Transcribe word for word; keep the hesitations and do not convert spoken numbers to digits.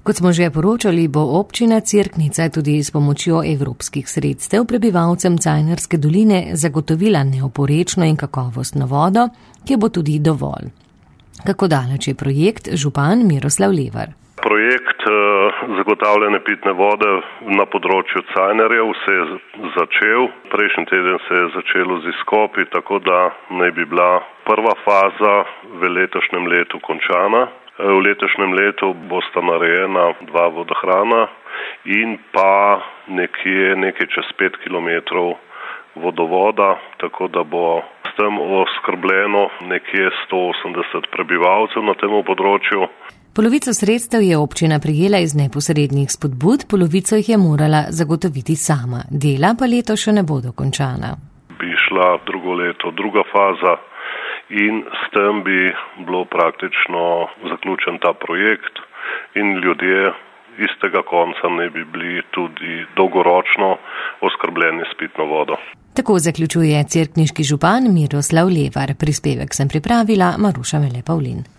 Kot smo že poročali, bo občina Cerknica tudi s pomočjo evropskih sredstev prebivalcem Cajnerske doline zagotovila neoporečno in kakovostno vodo, ki bo tudi dovolj. Kako daleč je projekt, župan Miroslav Levar? Projekt zagotavljanja pitne vode na področju Cajnerjev se je začel. Prejšnji teden se je začelo z izkopi, tako da naj bi bila prva faza v letošnjem letu končana. V letošnjem letu bosta narejena dva vodohrana in pa nekje, nekaj čez pet kilometrov vodovoda, tako da bo s tem oskrbljeno nekje sto osemdeset prebivalcev na tem področju. Polovico sredstev je občina prijela iz neposrednih spodbud, polovico jih je morala zagotoviti sama. Dela pa leto še ne bodo končana. Bi šla drugo leto druga faza in s tem bi bilo praktično zaključen ta projekt in ljudje iz tega konca ne bi bili tudi dolgoročno oskrbljeni s pitno vodo. Tako zaključuje cerkniški župan Miroslav Levar. Prispevek sem pripravila Maruša Mele Pavlin.